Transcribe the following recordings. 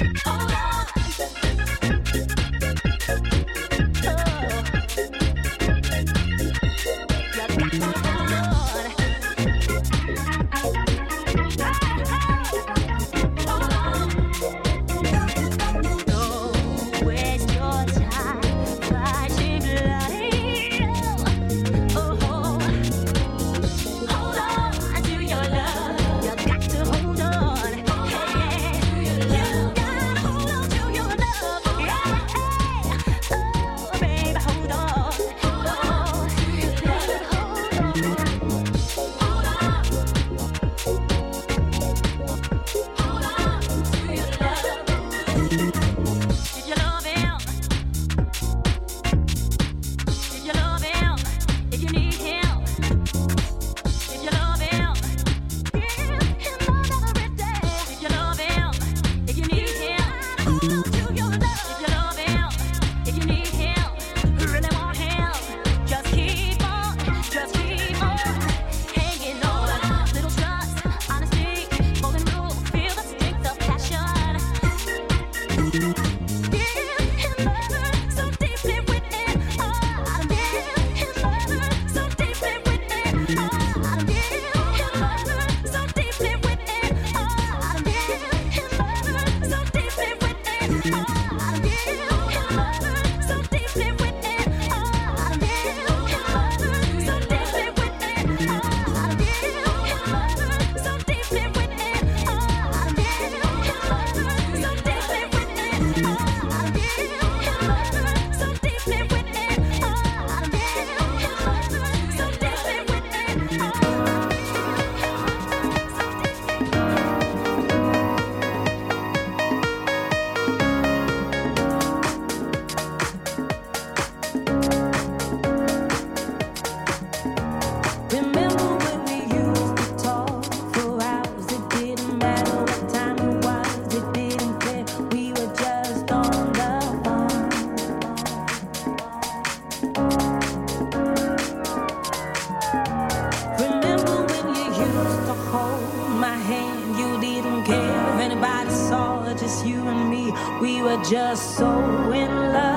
Just so in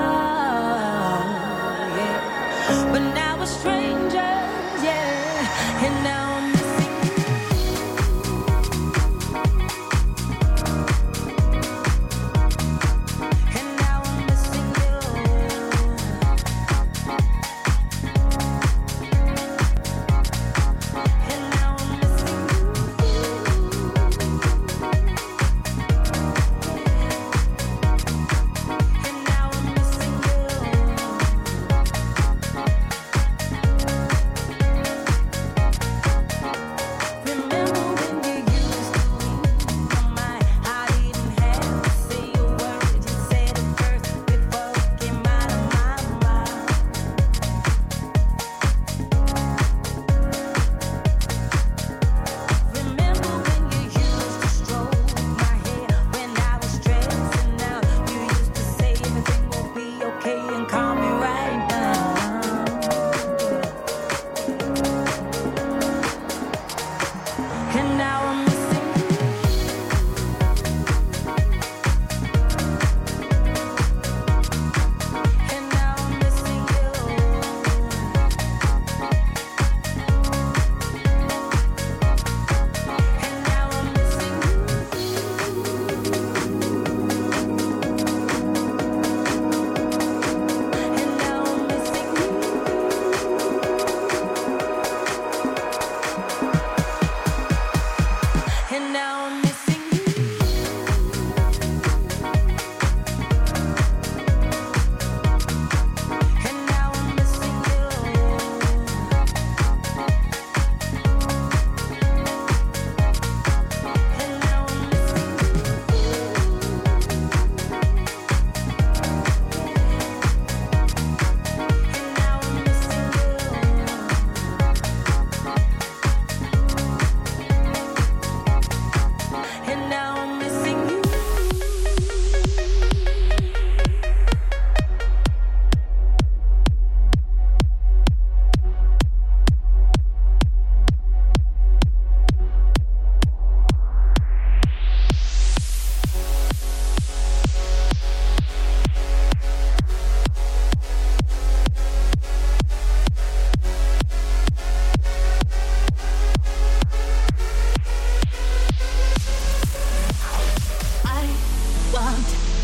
love, yeah. But now we're strangers, yeah. And now I'm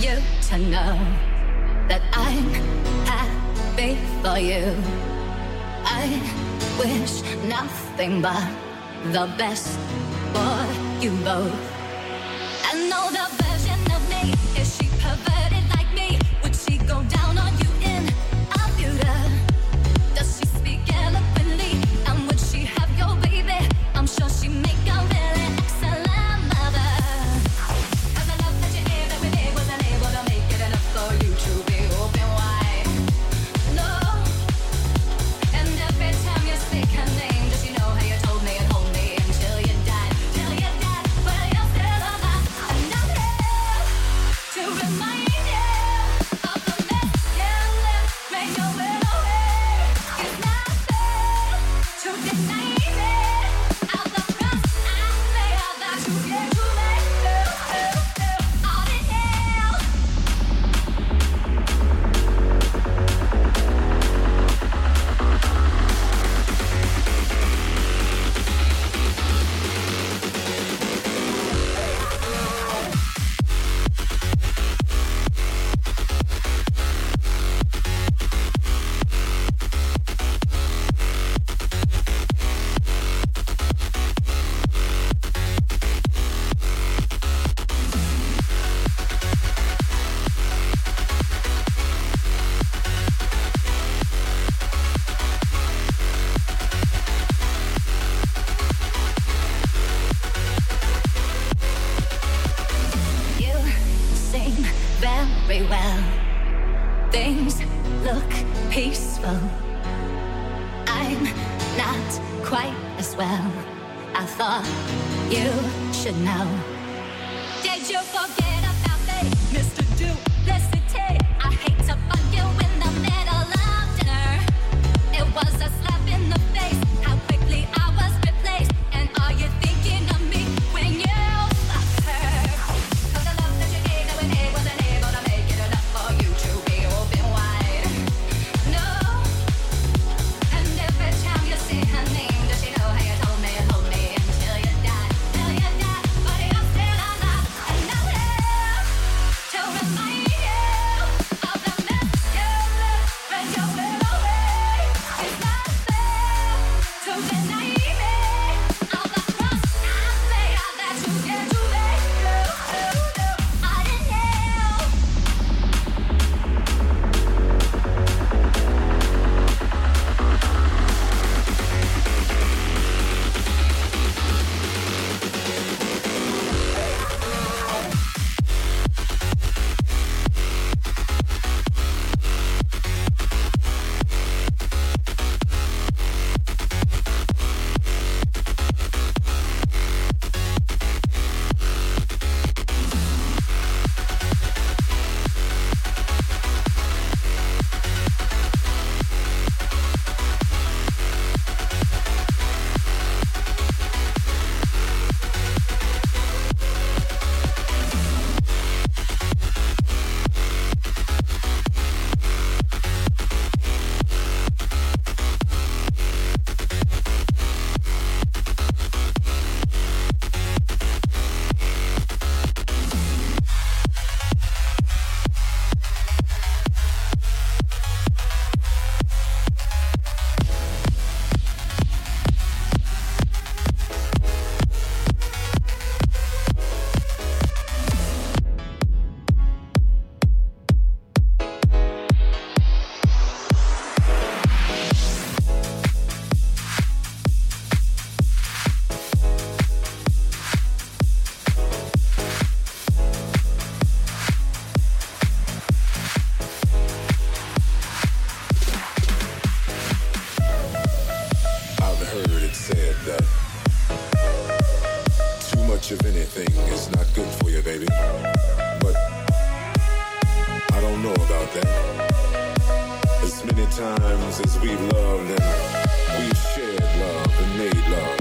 you to know that I'm happy for you. I wish nothing but the best for you both. I know the version of me, is she perverted like me? Would she go down on you in a future? Does she speak eloquently? And would she have your baby? I'm sure she make a really excellent mother. 'Cause the love that you gave every day wasn't able to make it enough for you to be open wide. No, and every time you speak her name, does she know how you told me and hold me until you died? Till you died, but you're still alive. And I'm here to remind you of the mess you left when you went away. It's not fair to deny me of the promise I made that you gave to me. All in hell. You sing very well. Things look peaceful. I'm not quite as well. I thought you should know. Did you forget about me, Mr. Duplicity? I hate to fuck you in the middle of dinner. It was a slap in the face, how quickly I was replaced. And are you thinking of me when you fucked her? 'Cause the love that you gave that we made wasn't able to make it enough for you to be open wide. No, and every time you say her name, does she know how you told me and hold me until you died? Till you died, but you're still alive. And I'm here to remind you of the mess you left when you went away. It's not fair to deny me of the promise I made that you gave to me. I didn't know. I've heard it said that too much of anything is not good for you, baby. But I don't know about that. As many times as we've loved and we've shared love and made love,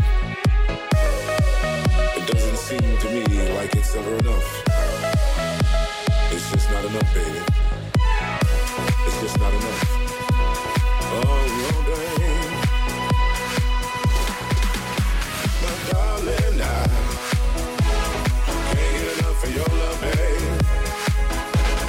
it doesn't seem to me like it's ever enough. It's just not enough, baby. It's just not enough. Oh, no, babe. My darling, I can't get enough of your love, babe.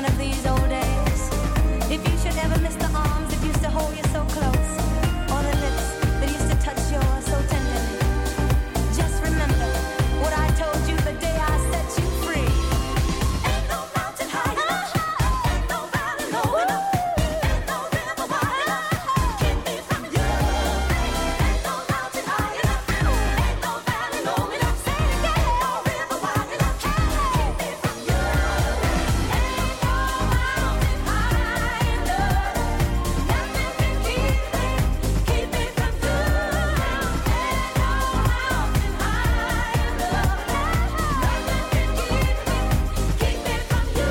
one of these old days. If you should ever miss the arms that used to hold you so close, or the lips that used to touch yours so tenderly, just remember what I told you the day I set you free. Ain't no mountain high enough, ain't no valley low enough, ain't no river wide enough, keep me from you. Ain't no mountain high enough, ain't no valley low enough, say it again, ain't no river wide enough, keep me from you. Ain't no mountain high enough, nothing can keep me from you. Ain't no mountain high enough, nothing can keep me from you.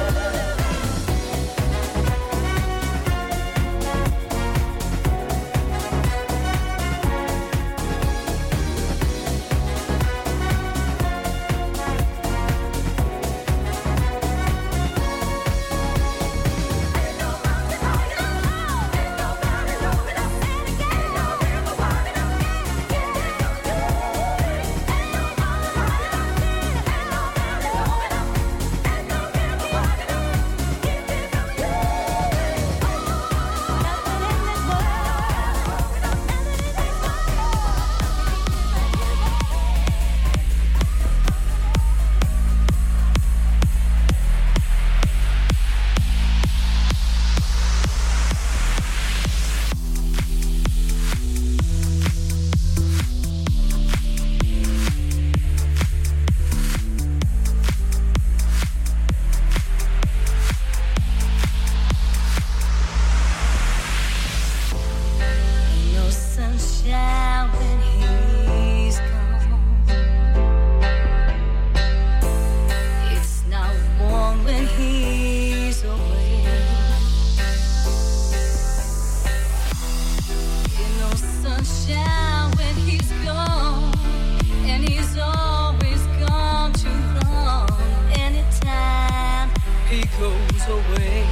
No sunshine when he's gone. It's not warm when he's away. No sunshine when he's gone, and he's always gone too long. Anytime he goes away.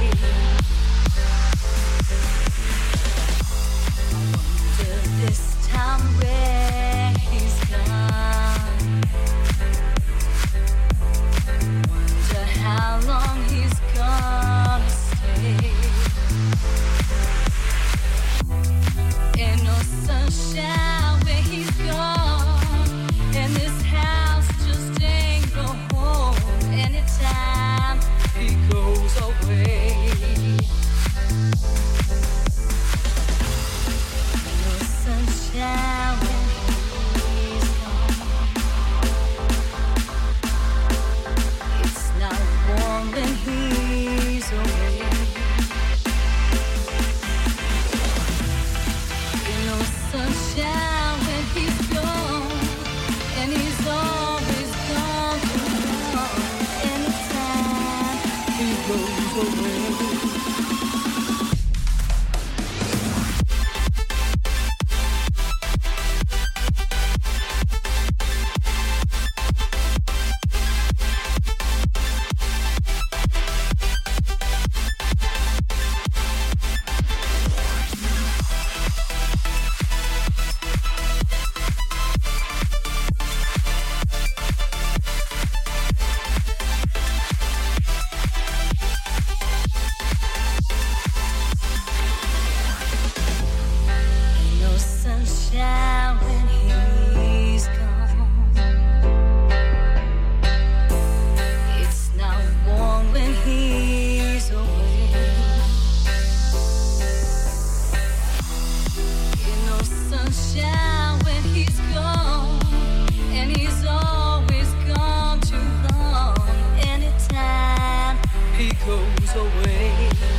This time where he's gone, wonder how long he's gonna stay. Ain't no sunshine where he's gone, and this house just ain't no home. Anytime he goes away. Sunshine when he's gone. It's not warm when he's away. No sunshine when he's gone, and he's always gone too long. Anytime he goes away. No sunshine when he's gone. It's not warm when he's away. No sunshine when he's gone, and he's always gone too long. Anytime he goes away.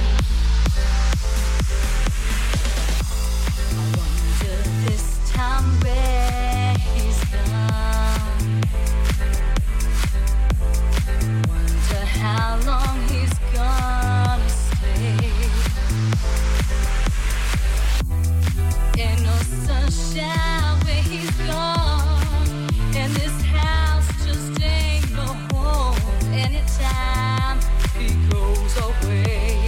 This time where he's gone, wonder how long he's gonna stay. Ain't no sunshine where he's gone, and this house just ain't no home. Anytime he goes away.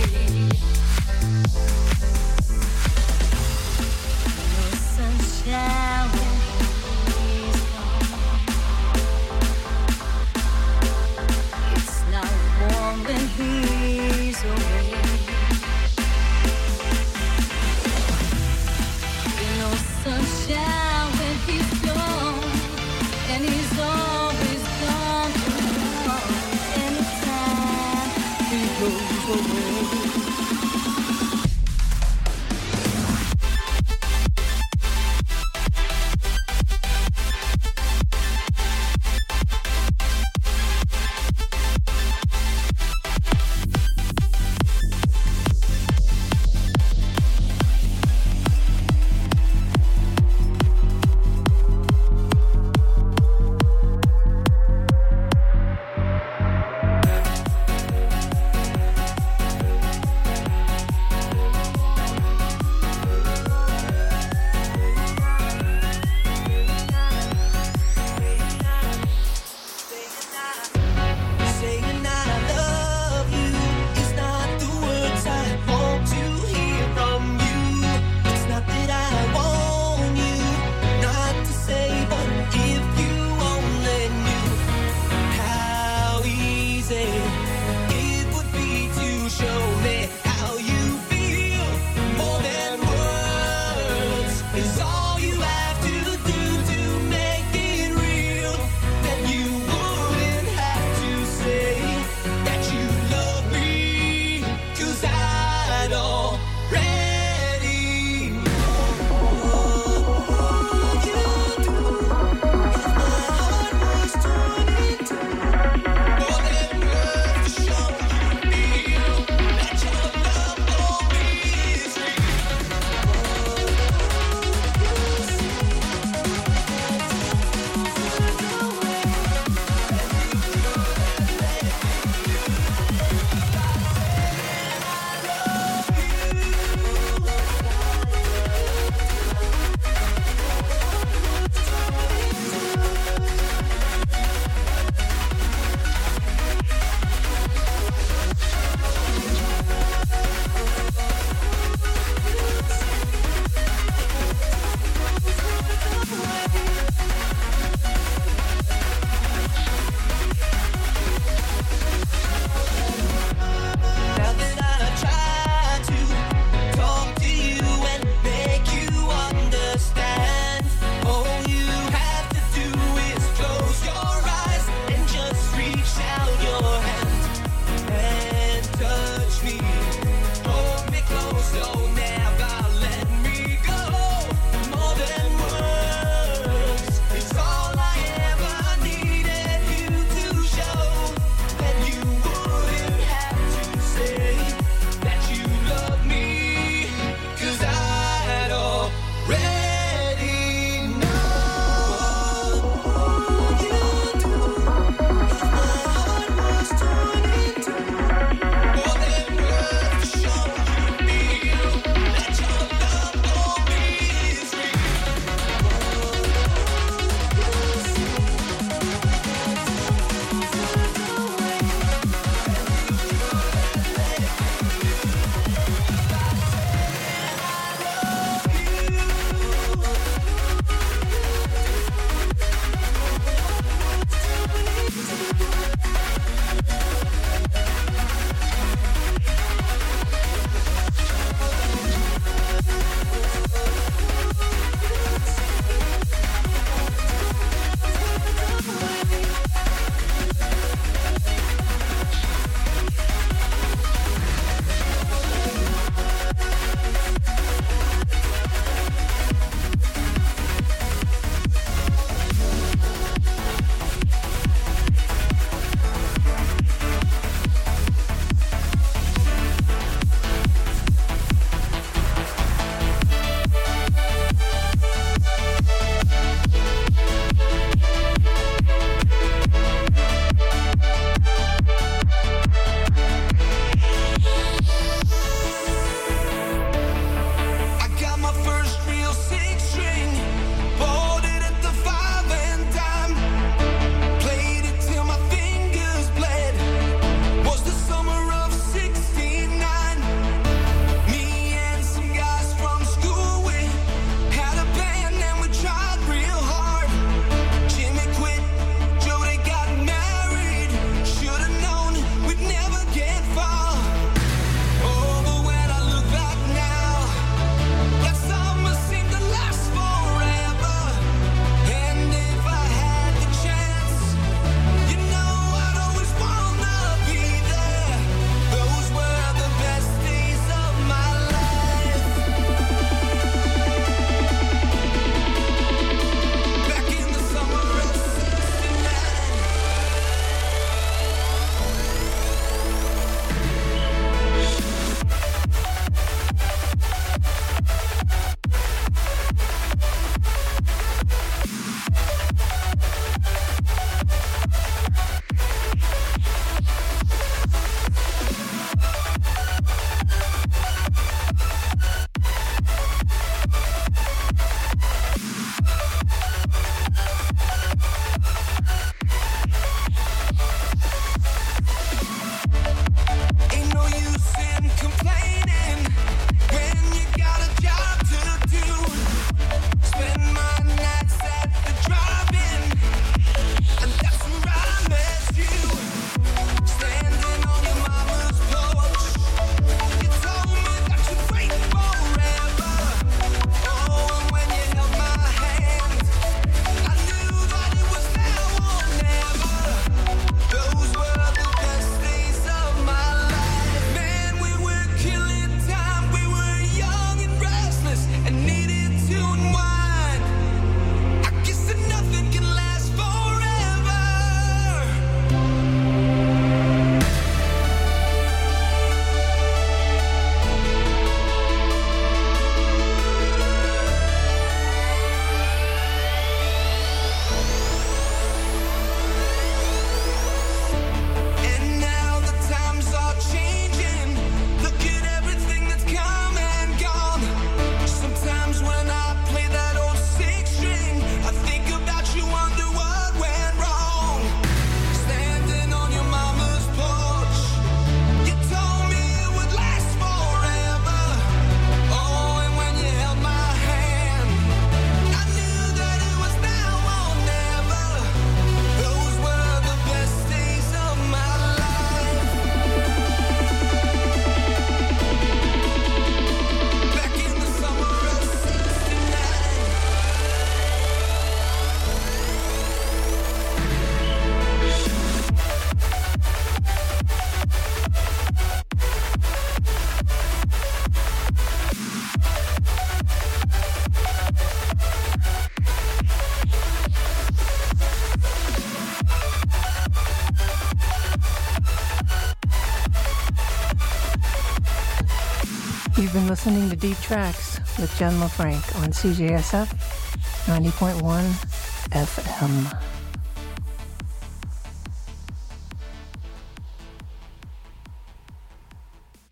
You've been listening to Deep Tracks with Jen LaFranc on CJSF 90.1 FM.